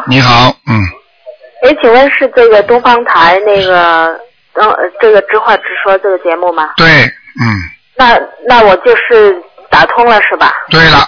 你好， 请问是这个东方台那个这个知话直说这个节目吗？ 对， 那我就是打通了是吧？ 对了。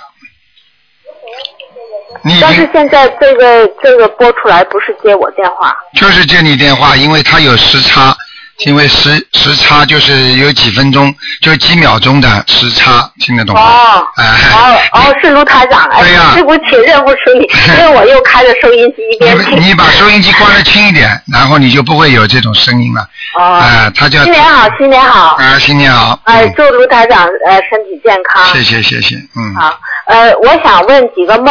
但是现在这个播出来不是接我电话。 就是接你电话，因为它有时差。因为时差就是有几分钟，就几秒钟的时差，听得懂吗？ 是卢台长， 对呀， 对不起，认不出你，因为我又开着收音机一边听。 你把收音机关得轻一点，然后你就不会有这种声音了。他叫。新年好， 新年好。 新年好。 祝卢台长身体健康。 谢谢。 好，我想问几个梦。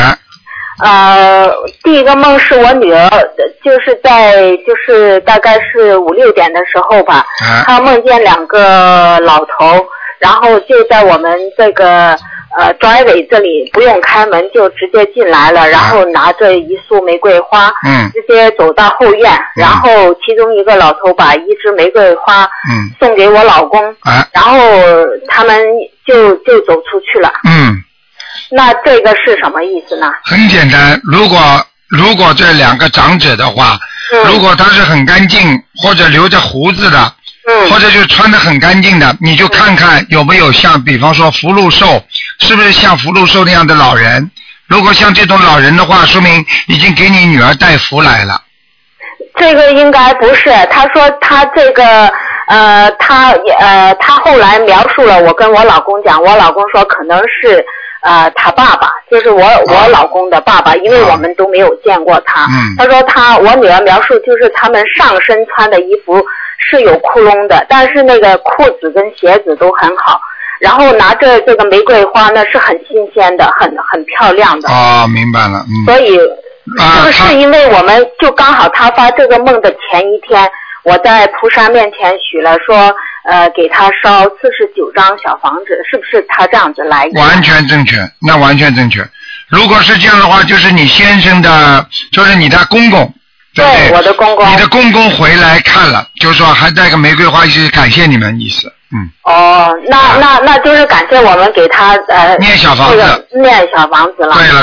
第一个梦是我女儿，就是大概是5、6点的时候吧，她梦见2个老头，然后就在我们这个driveway 这里不用开门就直接进来了，然后拿着一束玫瑰花，直接走到后院，然后其中一个老头把一支玫瑰花送给我老公，然后他们就走出去了。那这个是什么意思呢？ 很简单，如果这2个长者的话，如果他是很干净或者留着胡子的，或者就穿得很干净的，你就看看有没有像比方说福禄寿，是不是像福禄寿那样的老人？如果像这种老人的话，说明已经给你女儿带福来了。 这个应该不是，他说他这个他后来描述了，我跟我老公讲，我老公说可能是他爸爸，就是我老公的爸爸，因为我们都没有见过他。他说我女儿描述就是他们上身穿的衣服是有窟窿的，但是那个裤子跟鞋子都很好，然后拿着这个玫瑰花呢是很新鲜的，很漂亮的。 明白了。 所以是不是因为我们就刚好他发这个梦的前一天，我在菩萨面前许了说给他烧49张小房子，是不是他这样子来？ 完全正确，那完全正确。如果是这样的话，就是你先生的，就是你的公公，对不对？ 我的公公。 你的公公回来看了，就是说还带个玫瑰花，是感谢你们意思。 那就是感谢我们给他念小房子， 念小房子了。对了。